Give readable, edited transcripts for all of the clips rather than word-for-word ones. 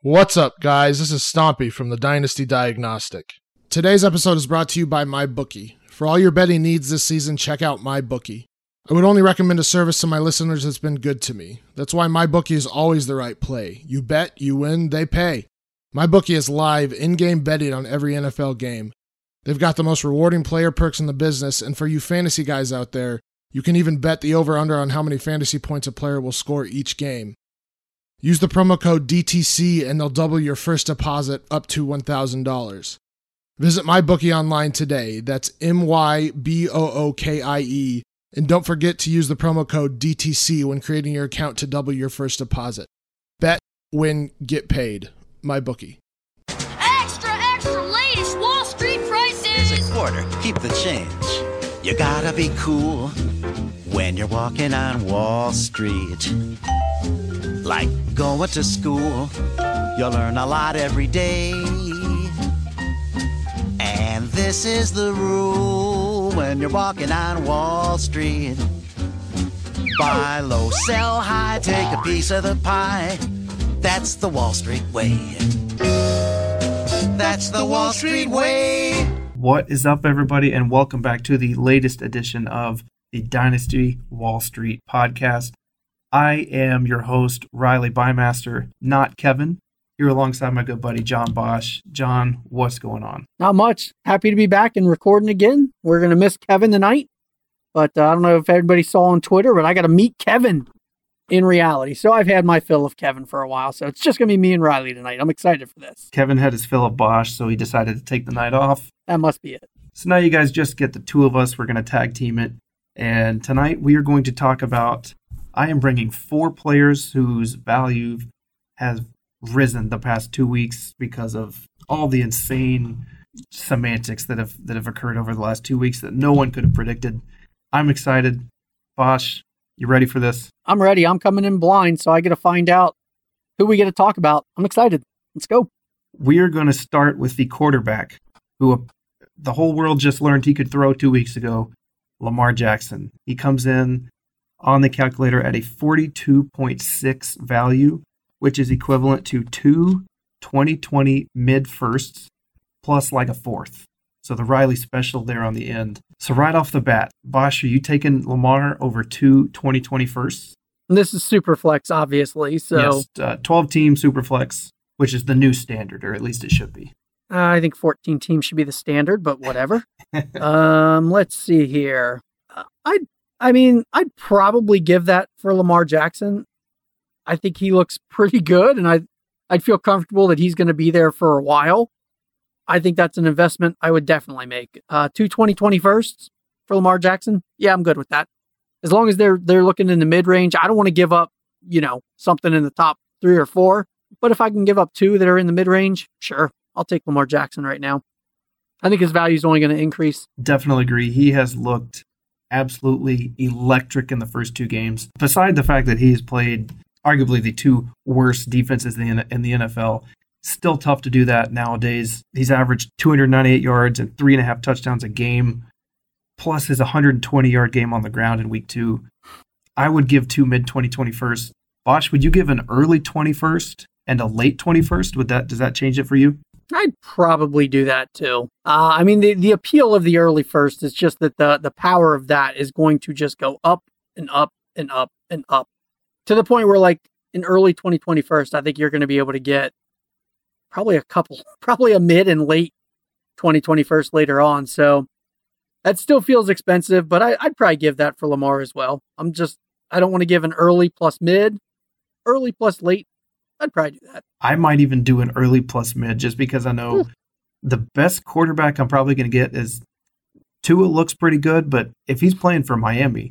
What's up, guys? This is Stompy from the Dynasty Diagnostic. Today's episode is brought to you by MyBookie. For all your betting needs this season, check out MyBookie. I would only recommend a service to my listeners that's been good to me. That's why MyBookie is always the right play. You bet, you win, they pay. MyBookie is live, in-game betting on every NFL game. They've got the most rewarding player perks in the business, and for you fantasy guys out there, you can even bet the over-under on how many fantasy points a player will score each game. Use the promo code DTC and they'll double your first deposit up to $1,000. Visit MyBookie online today. That's MyBookie. And don't forget to use the promo code DTC when creating your account to double your first deposit. Bet, win, get paid. MyBookie. Extra, extra, latest Wall Street prices! Here's a quarter, keep the change. You gotta be cool when you're walking on Wall Street. Like going to school, you'll learn a lot every day. And this is the rule when you're walking on Wall Street. Buy low, sell high, take a piece of the pie. That's the Wall Street way. That's the Wall Street way. What is up, everybody, and welcome back to the latest edition of the Dynasty Wall Street podcast. I am your host, Riley Bymaster, not Kevin, here alongside my good buddy, John Bosch. John, what's going on? Not much. Happy to be back and recording again. We're going to miss Kevin tonight, but I don't know if everybody saw on Twitter, but I got to meet Kevin in reality. So I've had my fill of Kevin for a while, so it's just going to be me and Riley tonight. I'm excited for this. Kevin had his fill of Bosch, so he decided to take the night off. That must be it. So now you guys just get the two of us. We're going to tag team it. And tonight we are going to talk about, I am bringing 4 players whose value has risen the past 2 weeks because of all the insane semantics that have occurred over the last 2 weeks that no one could have predicted. I'm excited. Bosch, you ready for this? I'm ready. I'm coming in blind, so I get to find out who we get to talk about. I'm excited. Let's go. We are going to start with the quarterback who the whole world just learned he could throw 2 weeks ago, Lamar Jackson. He comes in on the calculator at a 42.6 value, which is equivalent to 2 2020 mid-firsts plus like a fourth. So the Riley special there on the end. So right off the bat, Bosch, are you taking Lamar over 2 2020 firsts? This is Superflex, obviously. So yes, 12-team Superflex, which is the new standard, or at least it should be. I think 14 teams should be the standard, but whatever. Let's see here. I'd probably give that for Lamar Jackson. I think he looks pretty good, and I'd feel comfortable that he's going to be there for a while. I think that's an investment I would definitely make. 2 2020 firsts for Lamar Jackson. Yeah, I'm good with that. As long as they're looking in the mid-range, I don't want to give up, something in the top 3 or 4. But if I can give up 2 that are in the mid-range, sure, I'll take Lamar Jackson right now. I think his value is only going to increase. Definitely agree. He has looked absolutely electric in the first 2 games. Beside the fact that he's played arguably the 2 worst defenses in the NFL, still tough to do that nowadays. He's averaged 298 yards and 3.5 touchdowns a game, plus his 120-yard game on the ground in week 2. I would give 2 mid-2020 first. Bosch, would you give an early 21st and a late 21st? Does that change it for you? I'd probably do that too. The appeal of the early first is just that the power of that is going to just go up and up and up and up to the point where, like, in early 2021, I think you're going to be able to get probably a mid and late 2021 later on. So that still feels expensive, but I'd probably give that for Lamar as well. I don't want to give an early plus mid, early plus late. I'd probably do that. I might even do an early plus mid just because I know the best quarterback I'm probably going to get is Tua. Looks pretty good, but if he's playing for Miami,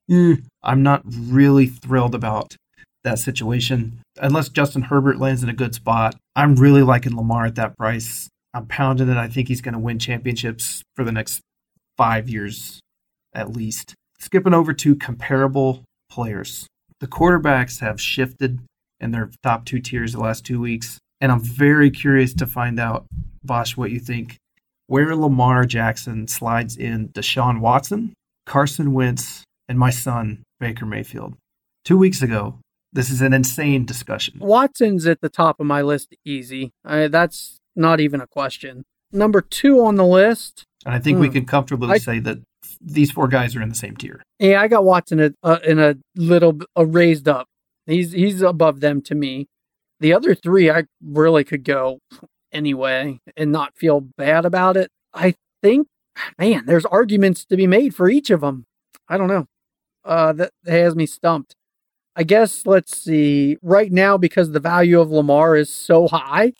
I'm not really thrilled about that situation. Unless Justin Herbert lands in a good spot, I'm really liking Lamar at that price. I'm pounding it. I think he's going to win championships for the next 5 years at least. Skipping over to comparable players. The quarterbacks have shifted in their top 2 tiers the last 2 weeks. And I'm very curious to find out, Bosch, what you think, where Lamar Jackson slides in Deshaun Watson, Carson Wentz, and my son, Baker Mayfield. 2 weeks ago, This is an insane discussion. Watson's at the top of my list, easy. That's not even a question. Number 2 on the list. And I think we can comfortably say that these 4 guys are in the same tier. Yeah, I got Watson in a little raised up. He's above them to me. The other 3, I really could go anyway and not feel bad about it. I think, man, there's arguments to be made for each of them. I don't know. That has me stumped. I guess, let's see. Right now, because the value of Lamar is so high,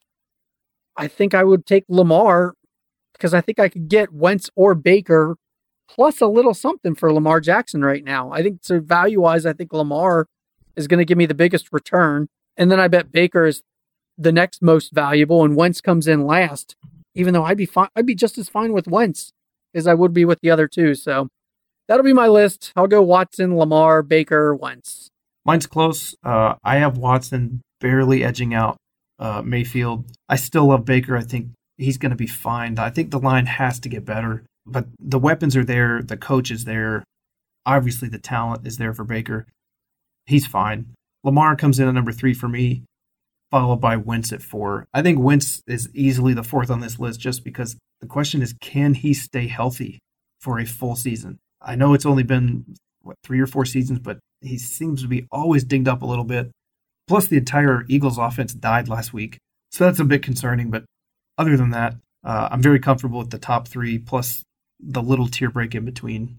I think I would take Lamar because I think I could get Wentz or Baker plus a little something for Lamar Jackson right now. I think, so value-wise, I think Lamar is going to give me the biggest return. And then I bet Baker is the next most valuable, and Wentz comes in last, even though I'd be just as fine with Wentz as I would be with the other 2. So that'll be my list. I'll go Watson, Lamar, Baker, Wentz. Mine's close. I have Watson barely edging out Mayfield. I still love Baker. I think he's going to be fine. I think the line has to get better, but the weapons are there. The coach is there. Obviously, the talent is there for Baker. He's fine. Lamar comes in at number 3 for me, followed by Wentz at 4. I think Wentz is easily the 4th on this list just because the question is, can he stay healthy for a full season? I know it's only been, 3 or 4 seasons, but he seems to be always dinged up a little bit. Plus, the entire Eagles offense died last week. So that's a bit concerning. But other than that, I'm very comfortable with the top 3, plus the little tier break in between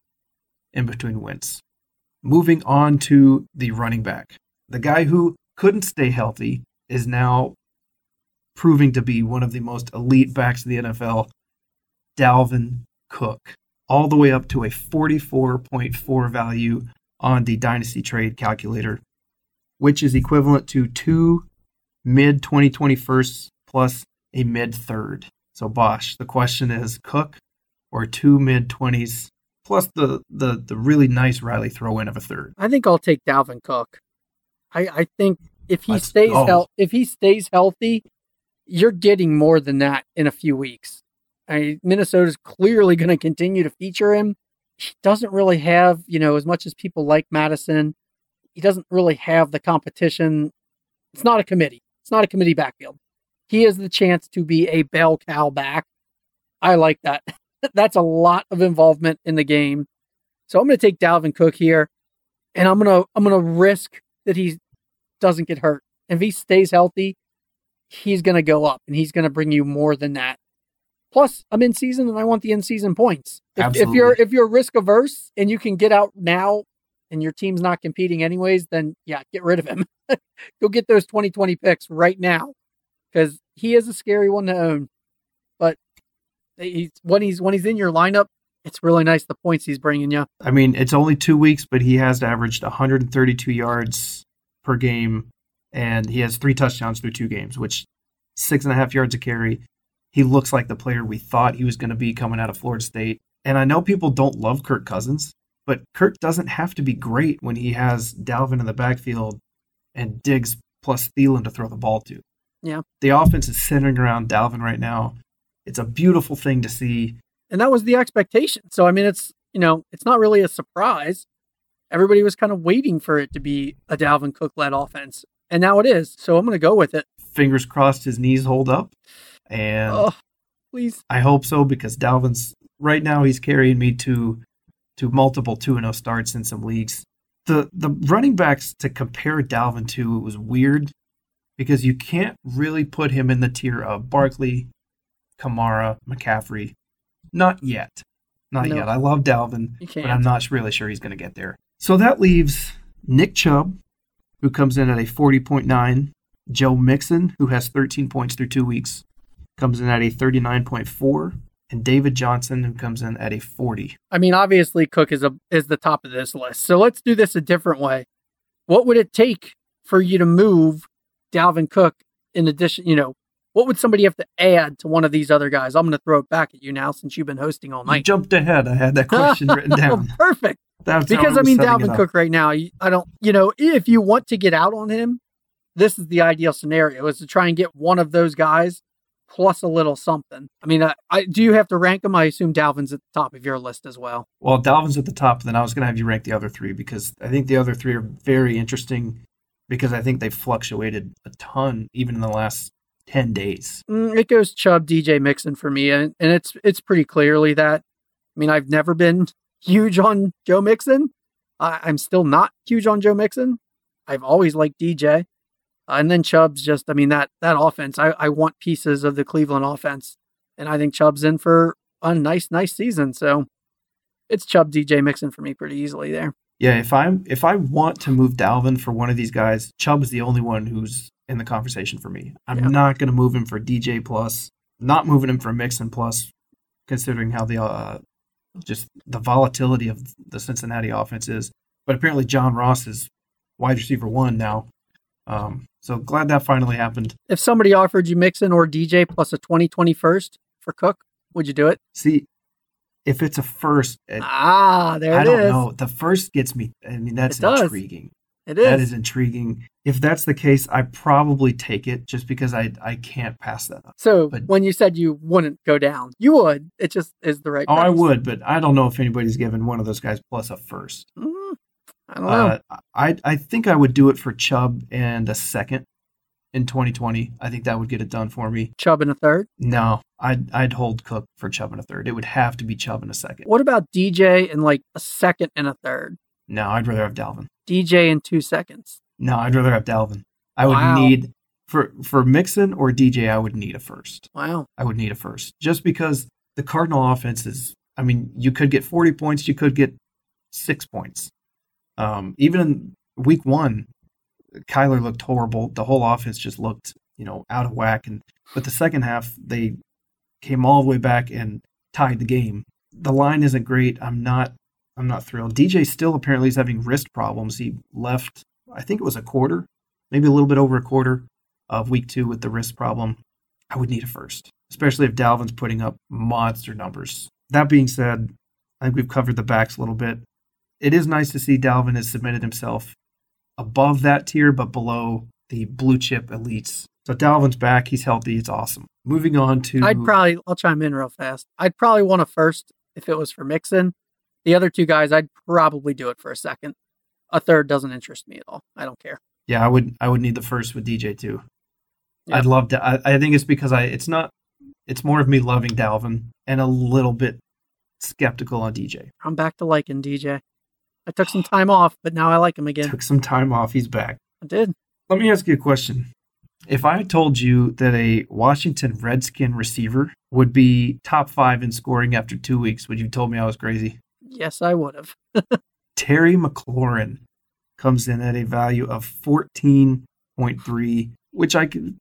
Wentz. Moving on to the running back. The guy who couldn't stay healthy is now proving to be one of the most elite backs of the NFL, Dalvin Cook. All the way up to a 44.4 value on the Dynasty Trade Calculator, which is equivalent to 2 mid-2021st plus a mid-third. So, Bosch, the question is Cook or 2 mid-20s plus the really nice Riley throw-in of a third? I think I'll take Dalvin Cook. I think if he stays healthy, you're getting more than that in a few weeks. Minnesota's clearly going to continue to feature him. He doesn't really have, as much as people like Madison, he doesn't really have the competition. It's not a committee. It's not a committee backfield. He has the chance to be a bell cow back. I like that. That's a lot of involvement in the game. So I'm going to take Dalvin Cook here, and I'm going to risk that he doesn't get hurt. And if he stays healthy, he's going to go up, and he's going to bring you more than that. Plus, I'm in season, and I want the in-season points. If you're risk averse and you can get out now, and your team's not competing anyways, then yeah, get rid of him. Go get those 2020 picks right now, because he is a scary one to own. But when he's in your lineup, it's really nice the points he's bringing you. I mean, it's only 2 weeks, but he has averaged 132 yards per game, and he has 3 touchdowns through 2 games, which 6.5 yards a carry. He looks like the player we thought he was going to be coming out of Florida State. And I know people don't love Kirk Cousins, but Kirk doesn't have to be great when he has Dalvin in the backfield and Diggs plus Thielen to throw the ball to. Yeah. The offense is centering around Dalvin right now. It's a beautiful thing to see. And that was the expectation. So, I mean, it's not really a surprise. Everybody was kind of waiting for it to be a Dalvin Cook-led offense. And now it is. So I'm going to go with it. Fingers crossed his knees hold up. And please. I hope so, because Dalvin's right now, he's carrying me to multiple 2-0 starts in some leagues. The running backs to compare Dalvin to was weird because you can't really put him in the tier of Barkley, Kamara, McCaffrey. Not yet. Not yet. I love Dalvin, but I'm not really sure he's going to get there. So that leaves Nick Chubb, who comes in at a 40.9. Joe Mixon, who has 13 points through 2 weeks, comes in at a 39.4. And David Johnson, who comes in at a 40. I mean, obviously, Cook is the top of this list. So let's do this a different way. What would it take for you to move Dalvin Cook in addition? What would somebody have to add to one of these other guys? I'm going to throw it back at you now since you've been hosting all night. You jumped ahead. I had that question written down. Perfect. Because, Dalvin Cook right now, if you want to get out on him, this is the ideal scenario, is to try and get one of those guys plus a little something. I mean, do you have to rank them? I assume Dalvin's at the top of your list as well. Well, Dalvin's at the top, then I was going to have you rank the other 3 because I think the other 3 are very interesting because I think they fluctuated a ton even in the last 10 days. It goes Chubb, DJ, Mixon for me, and it's pretty clearly that. I mean, I've never been huge on Joe Mixon. I'm still not huge on Joe Mixon. I've always liked DJ. And then Chubb's just, I mean, that offense, I want pieces of the Cleveland offense. And I think Chubb's in for a nice season. So it's Chubb, DJ, Mixon for me pretty easily there. Yeah, if I want to move Dalvin for one of these guys, Chubb is the only one who's in the conversation for me. I'm not going to move him for DJ plus, not moving him for Mixon plus, considering how the just the volatility of the Cincinnati offense is. But apparently John Ross is wide receiver 1 now. So glad that finally happened. If somebody offered you Mixon or DJ plus a 2020 first for Cook, would you do it? See, if it's a first, there it is. I don't know. The first gets me. I mean, that's intriguing. It is. That is intriguing. If that's the case, I probably take it just because I can't pass that up. So when you said you wouldn't go down, you would. It just is the right price. I would, but I don't know if anybody's given one of those guys plus a first. I don't know. I think I would do it for Chubb and a second in 2020. I think that would get it done for me. Chubb in a third? No, I'd hold Cook for Chubb in a third. It would have to be Chubb in a second. What about DJ in like a second and a third? No, I'd rather have Dalvin. DJ in 2 seconds. No, I'd rather have Dalvin. I would need for Mixon or DJ. I would need a first. Wow. I would need a first just because the Cardinal offense is. I mean, you could get 40 points. You could get 6 points. Even in week 1, Kyler looked horrible. The whole offense just looked, out of whack. But the second half, they came all the way back and tied the game. The line isn't great. I'm not thrilled. DJ still apparently is having wrist problems. He left, I think it was a quarter, maybe a little bit over a quarter of week 2 with the wrist problem. I would need a first, especially if Dalvin's putting up monster numbers. That being said, I think we've covered the backs a little bit. It is nice to see Dalvin has submitted himself above that tier, but below the blue chip elites. So Dalvin's back. He's healthy. It's awesome. Moving on to... I'll chime in real fast. I'd probably want a first if it was for Mixon. The other 2 guys, I'd probably do it for a second. A third doesn't interest me at all. I don't care. Yeah, I would need the first with DJ too. Yeah. I'd love to. I think it's because it's more of me loving Dalvin and a little bit skeptical on DJ. I'm back to liking DJ. I took some time off, but now I like him again. Took some time off. He's back. I did. Let me ask you a question. If I told you that a Washington Redskin receiver would be top 5 in scoring after 2 weeks, would you have told me I was crazy? Yes, I would have. Terry McLaurin comes in at a value of 14.3, which I could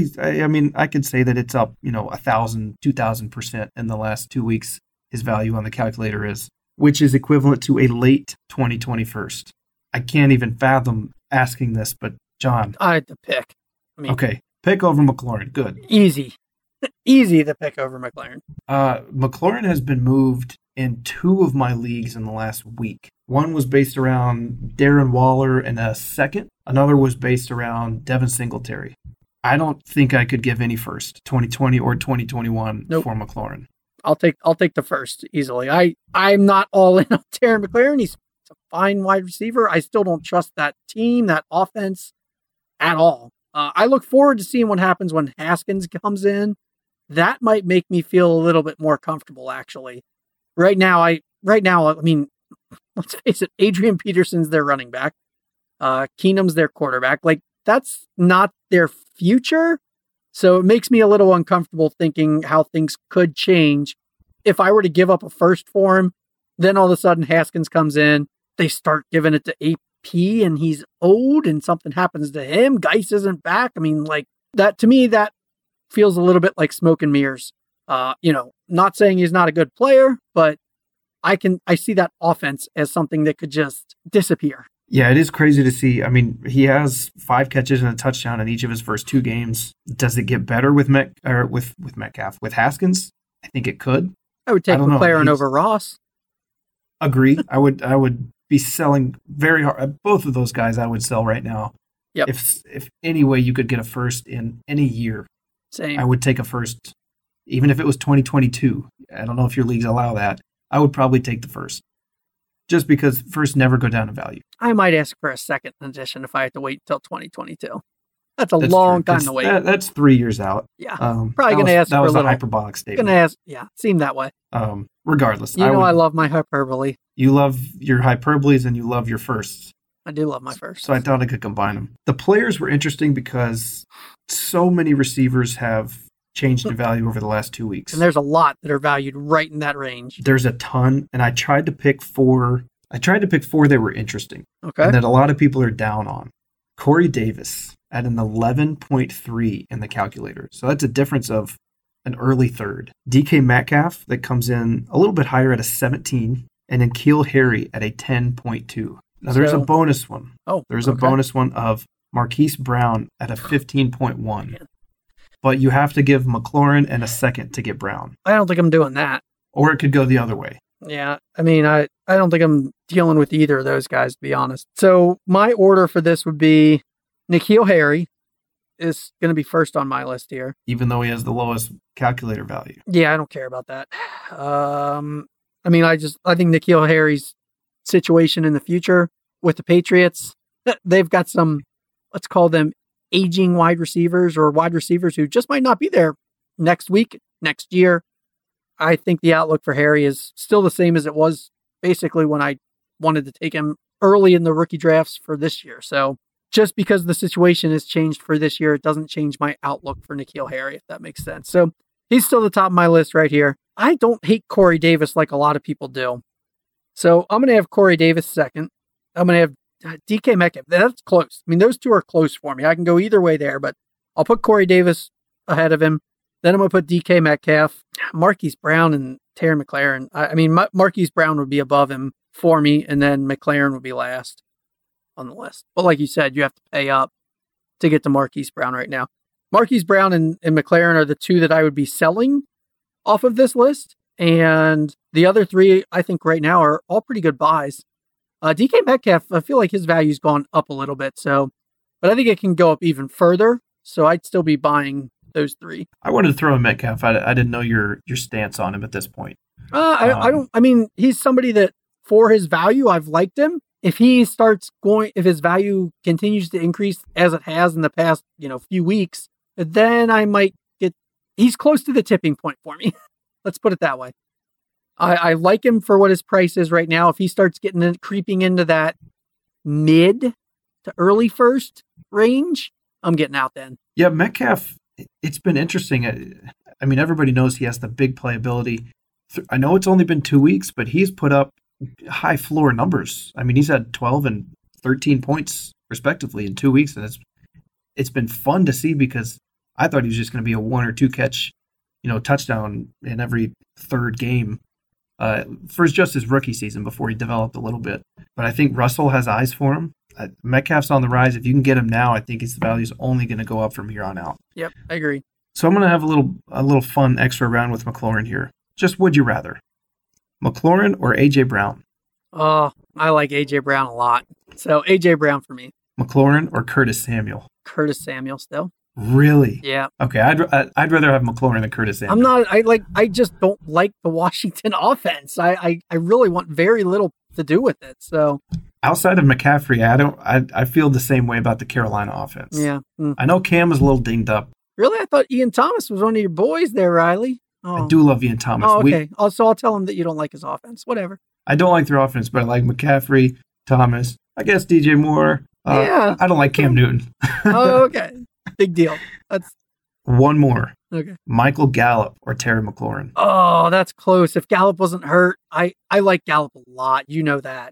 say that it's up, 1,000, 2,000% in the last 2 weeks. His value on the calculator is, which is equivalent to a late 2020 first. I can't even fathom asking this, but John. I had to pick. Okay, pick over McLaurin. Good. Easy. Easy to pick over McLaurin. McLaurin has been moved in 2 of my leagues in the last week. One was based around Darren Waller in a second. Another was based around Devin Singletary. I don't think I could give any first, 2020 or 2021 for McLaurin. I'll take the first easily. I'm not all in on Terry McLaurin. He's a fine wide receiver. I still don't trust that team, that offense at all. I look forward to seeing what happens when Haskins comes in. That might make me feel a little bit more comfortable, actually. Right now, I mean, let's face it, Adrian Peterson's their running back. Keenum's their quarterback. Like, that's not their future. So it makes me a little uncomfortable thinking how things could change. If I were to give up a first for him, then all of a sudden Haskins comes in, they start giving it to AP and he's old and something happens to him. Geis isn't back. I mean, like that to me, that feels a little bit like smoke and mirrors. Not saying he's not a good player, but I see that offense as something that could just disappear. Yeah, it is crazy to see. I mean, he has 5 catches and a touchdown in each of his first 2 games. Does it get better with Metcalf? With Haskins? I think it could. I would take McLaurin over Ross. Agree. I would be selling very hard. Both of those guys I would sell right now. Yep. If any way you could get a first in any year, same. I would take a first. Even if it was 2022. I don't know if your leagues allow that. I would probably take the first. just because first never go down in value. I might ask for a second edition if I have to wait until 2022. That's a That's long true. time to wait. That's 3 years out. Yeah. Probably going to ask that for was a little. hyperbolic statement. Going to ask. Yeah. Seemed that way. Regardless, I love my hyperbole. You love your hyperboles and you love your firsts. I do love my first. So I thought I could combine them. The players were interesting because so many receivers have changed in value over the last 2 weeks. And there's a lot that are valued right in that range. There's a ton, and I tried to pick four. That were interesting. Okay. And that a lot of people are down on. Corey Davis at an 11.3 in the calculator. So that's a difference of an early third. DK Metcalf that comes in a little bit higher at a 17, and then N'Keal Harry at a 10.2. Now there's a bonus one. Oh, there's a bonus one of Marquise Brown at a 15.1. But you have to give McLaurin and a second to get Brown. I don't think I'm doing that. Or it could go the other way. Yeah, I mean, I don't think I'm dealing with either of those guys, to be honest. So my order for this would be N'Keal Harry is going to be first on my list here. Even though he has the lowest calculator value. Yeah, I don't care about that. I mean, I think N'Keal Harry's situation in the future with the Patriots, they've got some, let's call them aging wide receivers or wide receivers who just might not be there next week, next year. I think the outlook for Harry is still the same as it was basically when I wanted to take him early in the rookie drafts for this year. So just because the situation has changed for this year, it doesn't change my outlook for N'Keal Harry, if that makes sense. So he's still the top of my list right here. I don't hate Corey Davis like a lot of people do. So I'm going to have Corey Davis second. I'm going to have DK Metcalf. That's close. I mean, those two are close for me. I can go either way there, but I'll put Corey Davis ahead of him. Then I'm going to put DK Metcalf, Marquise Brown, and Terry McLaurin. I mean, Marquise Brown would be above him for me, and then McLaurin would be last on the list. But like you said, you have to pay up to get to Marquise Brown right now. Marquise Brown and McLaurin are the two that I would be selling off of this list. And the other three, I think right now are all pretty good buys. DK Metcalf, I feel like his value's gone up a little bit. So, but I think it can go up even further. So I'd still be buying those three. I wanted to throw in Metcalf. I didn't know your stance on him at this point. I mean, he's somebody that for his value, I've liked him. If his value continues to increase as it has in the past, few weeks, then I might he's close to the tipping point for me. Let's put it that way. I like him for what his price is right now. If he starts creeping into that mid to early first range, I'm getting out then. Yeah, Metcalf, it's been interesting. I mean, everybody knows he has the big playability. I know it's only been 2 weeks, but he's put up high floor numbers. I mean, he's had 12 and 13 points respectively in 2 weeks, and it's been fun to see because I thought he was just going to be a 1 or 2 catch, touchdown in every third game for just his rookie season before he developed a little bit. But I think Russell has eyes for him. Metcalf's on the rise. If you can get him now, I think his value is only going to go up from here on out. Yep, I agree. So I'm going to have a little fun extra round with McLaurin here. Just would you rather? McLaurin or A.J. Brown? Oh, I like A.J. Brown a lot. So A.J. Brown for me. McLaurin or Curtis Samuel? Curtis Samuel still. Really? Yeah. Okay, I'd rather have McLaurin than Curtis Samuel. I just don't like the Washington offense. I really want very little to do with it. So outside of McCaffrey, I feel the same way about the Carolina offense. Yeah. I know Cam is a little dinged up. Really? I thought Ian Thomas was one of your boys there, Riley. Oh. I do love Ian Thomas. Oh, okay. So I'll tell him that you don't like his offense. Whatever. I don't like their offense, but I like McCaffrey, Thomas, I guess DJ Moore. Yeah. I don't like Cam Newton. Oh, okay. Big deal. That's one more. Okay. Michael Gallup or Terry McLaurin? Oh, that's close. If Gallup wasn't hurt, I like Gallup a lot. You know that.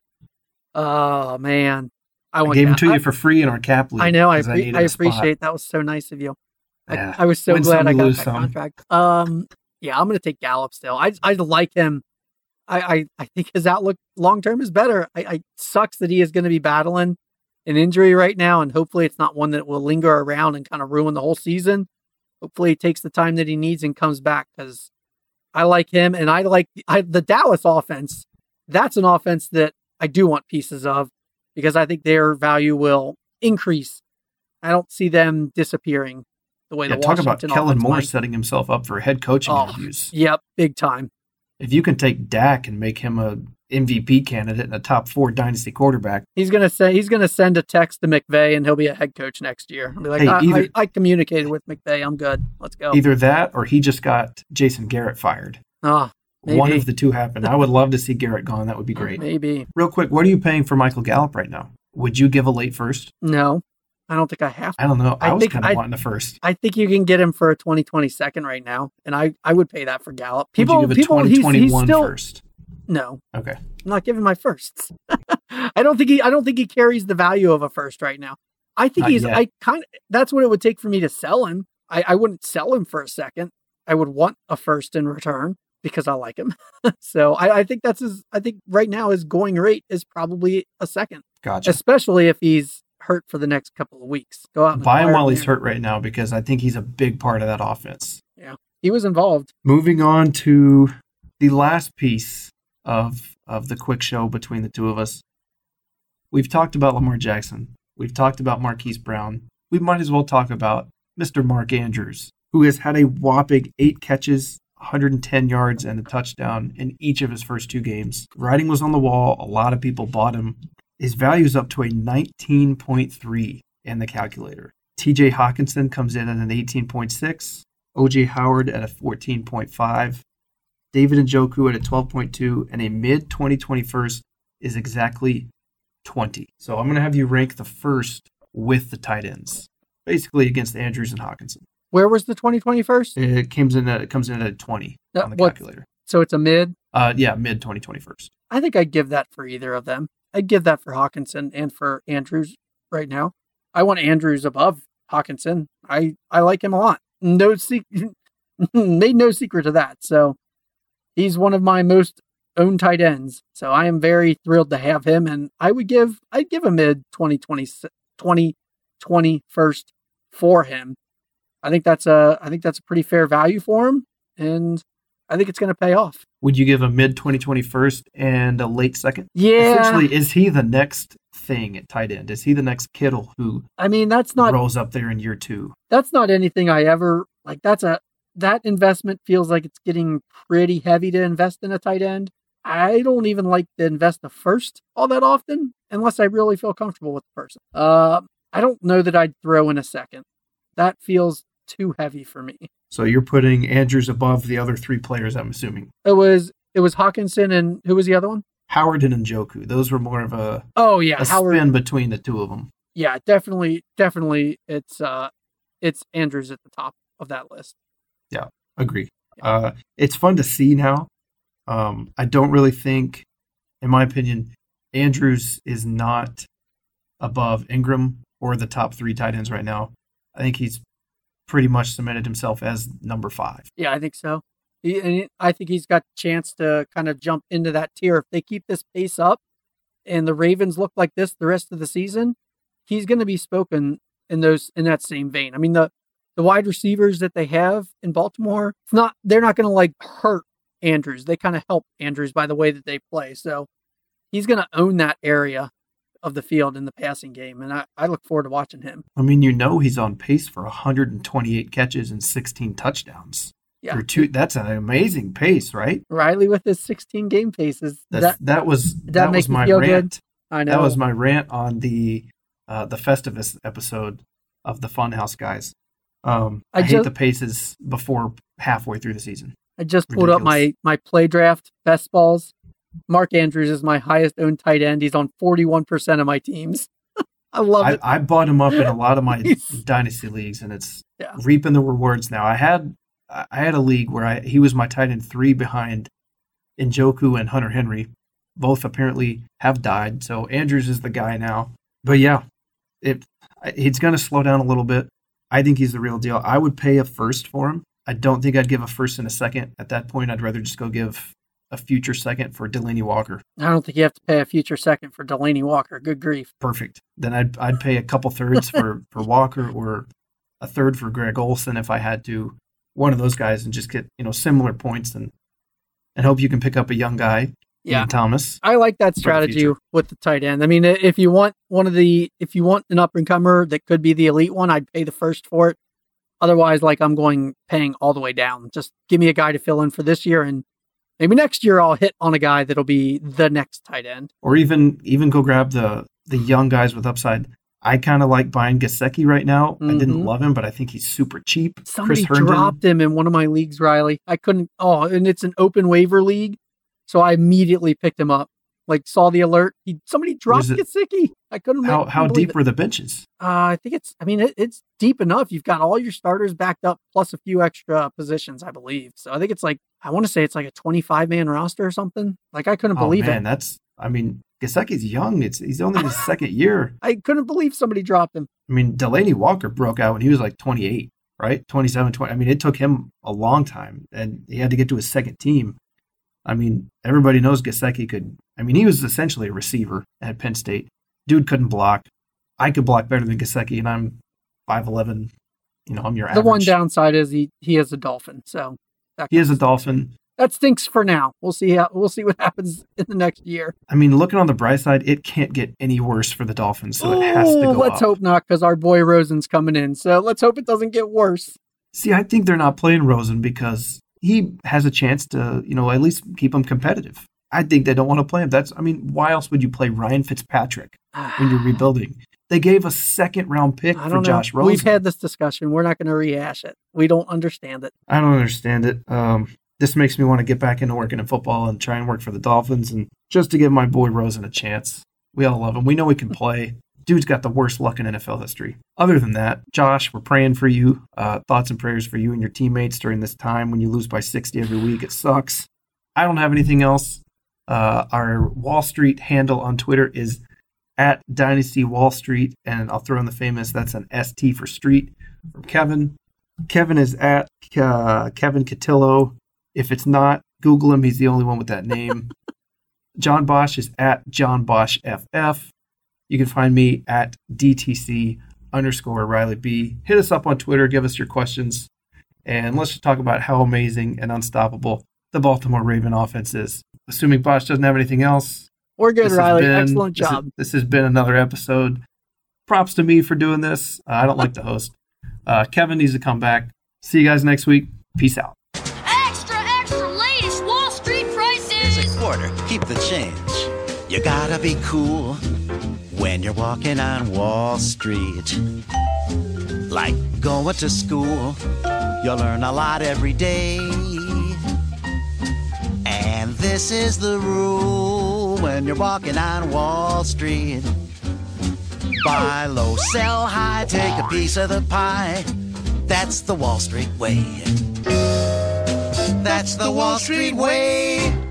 Oh, man. I gave him to you for free in our cap league. I know. I appreciate that. Was so nice of you. Yeah. I was so glad I got that contract. Yeah, I'm going to take Gallup still. I like him. I think his outlook long-term is better. I sucks that he is going to be battling an injury right now, and hopefully it's not one that will linger around and kind of ruin the whole season. Hopefully he takes the time that he needs and comes back, because I like him, and I like the Dallas offense. That's an offense that I do want pieces of, because I think their value will increase. I don't see them disappearing the way the Washington talk about Kellen Moore might. setting himself up for head coaching interviews. Yep, big time. If you can take Dak and make him a MVP candidate and a top 4 dynasty quarterback. He's gonna send a text to McVay, and he'll be a head coach next year. He'll be like, Hey, I communicated with McVay. I'm good. Let's go. Either that or he just got Jason Garrett fired. Oh, maybe. One of the two happened. I would love to see Garrett gone. That would be great. Maybe. Real quick, what are you paying for Michael Gallup right now? Would you give a late first? No, I don't think I have to. I don't know. I was think kind of wanting the first. I think you can get him for a 2020 second right now, and I would pay that for Gallup. Would you give a 2021 he's still, first? No. Okay. I'm not giving my firsts. I don't think he carries the value of a first right now. I think that's what it would take for me to sell him. I wouldn't sell him for a second. I would want a first in return because I like him. So I think I think right now his going rate is probably a second. Gotcha. Especially if he's hurt for the next couple of weeks. Go out and buy him while he's hurt right now because I think he's a big part of that offense. Yeah. He was involved. Moving on to the last piece of the quick show between the two of us. We've talked about Lamar Jackson. We've talked about Marquise Brown. We might as well talk about Mr. Mark Andrews, who has had a whopping 8 catches, 110 yards, and a touchdown in each of his first 2 games. Writing was on the wall. A lot of people bought him. His value is up to a 19.3 in the calculator. TJ Hawkinson comes in at an 18.6. OJ Howard at a 14.5. David Njoku at a 12.2, and a mid-2021st is exactly 20. So I'm going to have you rank the first with the tight ends, basically against Andrews and Hawkinson. Where was the 2021st? It comes in at 20 on the calculator. So it's a mid? Yeah, mid-2021st. I think I'd give that for either of them. I'd give that for Hawkinson and for Andrews right now. I want Andrews above Hawkinson. I like him a lot. Made no secret to that. So he's one of my most owned tight ends. So I am very thrilled to have him, and I'd give a mid 2020 first for him. I think that's a pretty fair value for him, and I think it's going to pay off. Would you give a mid-2021st and a late second? Yeah. Essentially, is he the next thing at tight end? Is he the next Kittle who rolls up there in year 2? That's not anything I ever like. That investment feels like it's getting pretty heavy to invest in a tight end. I don't even like to invest the first all that often unless I really feel comfortable with the person. I don't know that I'd throw in a second. That feels too heavy for me. So you're putting Andrews above the other 3 players, I'm assuming. It was Hawkinson, and who was the other one? Howard and Njoku. Those were more of a Howard, spin between the 2 of them. Yeah, definitely. It's Andrews at the top of that list. Yeah, agree. It's fun to see now. I don't really think, in my opinion, Andrews is not above Ingram or the top 3 tight ends right now. I think he's pretty much cemented himself as number 5. Yeah, I think so. I think he's got a chance to kind of jump into that tier. If they keep this pace up and the Ravens look like this the rest of the season, he's going to be spoken in that same vein. I mean, the wide receivers that they have in Baltimore, they're not going to like hurt Andrews. They kind of help Andrews by the way that they play. So he's going to own that area of the field in the passing game, and I look forward to watching him. I mean, he's on pace for 128 catches and 16 touchdowns. Yeah, that's an amazing pace, right? Riley with his 16 game paces. That was my rant. Good? I know that was my rant on the Festivus episode of the Funhouse guys. I hate the paces before halfway through the season. I just pulled up my play draft best balls. Mark Andrews is my highest owned tight end. He's on 41% of my teams. I love it. I bought him up in a lot of my dynasty leagues, and it's reaping the rewards now. I had a league where he was my tight end 3 behind Njoku and Hunter Henry. Both apparently have died, so Andrews is the guy now. But yeah, he's going to slow down a little bit. I think he's the real deal. I would pay a first for him. I don't think I'd give a first and a second. At that point, I'd rather just go give a future second for Delanie Walker. I don't think you have to pay a future second for Delanie Walker. Good grief. Perfect. Then I'd pay a couple thirds for Walker, or a third for Greg Olsen if I had to. One of those guys, and just get similar points and hope you can pick up a young guy. Yeah, Ian Thomas. I like that strategy with the tight end. I mean, if you want an up and comer that could be the elite one, I'd pay the first for it. Otherwise, I'm paying all the way down. Just give me a guy to fill in for this year, and Maybe next year I'll hit on a guy that'll be the next tight end. Or even go grab the young guys with upside. I kind of like buying Gesicki right now. Mm-hmm. I didn't love him, but I think he's super cheap. Somebody Chris Herndon dropped him in one of my leagues, Riley. I couldn't. Oh, and it's an open waiver league, so I immediately picked him up. Like, saw the alert. Somebody dropped Gesicki. I couldn't. How deep were the benches? I think it's deep enough. You've got all your starters backed up, plus a few extra positions, I believe. So I think it's like, I want to say it's like a 25-man roster or something. Like, I couldn't believe it. Gesicki's young. He's only his second year. I couldn't believe somebody dropped him. I mean, Delaney Walker broke out when he was like 28, right? 27, 20. I mean, it took him a long time, and he had to get to his second team. I mean, everybody knows Gesicki could. I mean, he was essentially a receiver at Penn State. Dude couldn't block. I could block better than Gesicki, and I'm 5'11". I'm your average. The one downside is he is a Dolphin, so he is a Dolphin. That stinks for now. We'll see what happens in the next year. I mean, looking on the bright side, it can't get any worse for the Dolphins, so it has to go let's up. hope not, because our boy Rosen's coming in. So let's hope it doesn't get worse. See, I think they're not playing Rosen because he has a chance to, at least keep them competitive. I think they don't want to play him. Why else would you play Ryan Fitzpatrick when you're rebuilding? They gave a second-round pick for Josh Rosen. We've had this discussion. We're not going to rehash it. We don't understand it. I don't understand it. This makes me want to get back into working in football and try and work for the Dolphins, and just to give my boy Rosen a chance. We all love him. We know he can play. Dude's got the worst luck in NFL history. Other than that, Josh, we're praying for you. Thoughts and prayers for you and your teammates during this time when you lose by 60 every week. It sucks. I don't have anything else. Our Wall Street handle on Twitter is at Dynasty Wall Street, and I'll throw in the famous, that's an ST for street, from Kevin. Kevin is at Kevin Cotillo. If it's not, Google him. He's the only one with that name. John Bosch is at John Bosch FF. You can find me at DTC_Riley B. Hit us up on Twitter. Give us your questions. And let's just talk about how amazing and unstoppable the Baltimore Raven offense is. Assuming Bosch doesn't have anything else. We're good, Riley. Excellent job. This has been another episode. Props to me for doing this. I don't like the host. Kevin needs to come back. See you guys next week. Peace out. Extra, latest Wall Street prices. Here's a quarter. Keep the change. You gotta be cool when you're walking on Wall Street. Like going to school, you'll learn a lot every day. And this is the rule when you're walking on Wall Street. Buy low, sell high, take a piece of the pie. That's the Wall Street way. That's the Wall Street way.